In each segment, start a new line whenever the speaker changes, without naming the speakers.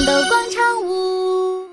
豆广场舞。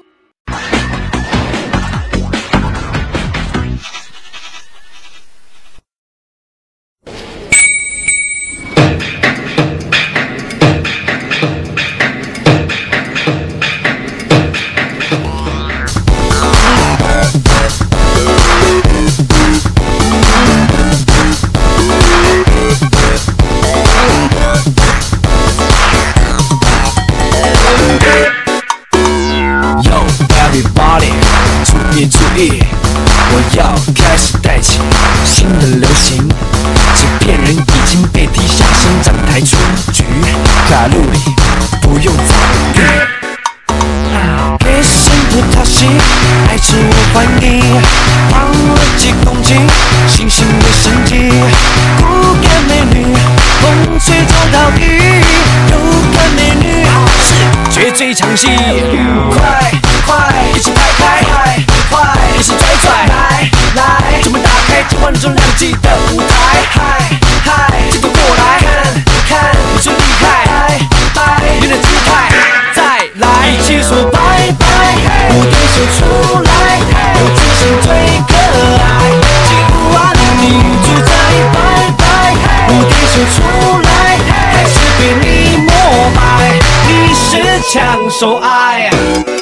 注意，我要开始带起新的流行，制片人已经被踢下生长台出局，卡路里不用在意。给生葡萄西，爱吃我欢迎，胖了几公斤，新兴的神迹，骨感美女，风吹走到底，肉感美女，视觉最抢戏，快快一起拍拍。一起拽拽，来，准备打开这万众亮记的舞台，嗨，镜头过来，看，你最厉害，你的姿态，再来，一起说拜拜，我的手出来，有自信最可爱，今晚你就在拜拜，我的手出来，还是被你膜拜，你是抢手爱。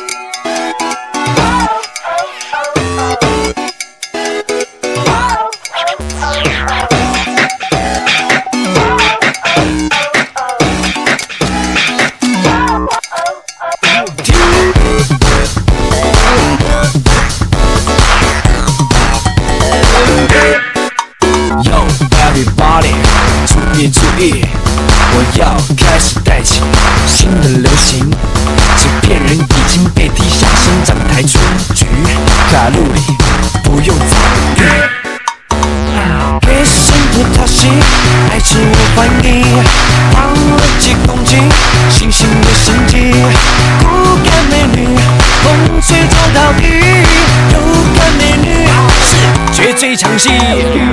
注意，我要开始带起新的流行，制片人已经被踢下生长台出局，卡路里不用在意。给生葡萄西，爱吃我欢迎，胖了几公斤，新兴的神迹，骨感美女，风吹走到底，肉感美女，视觉最抢戏。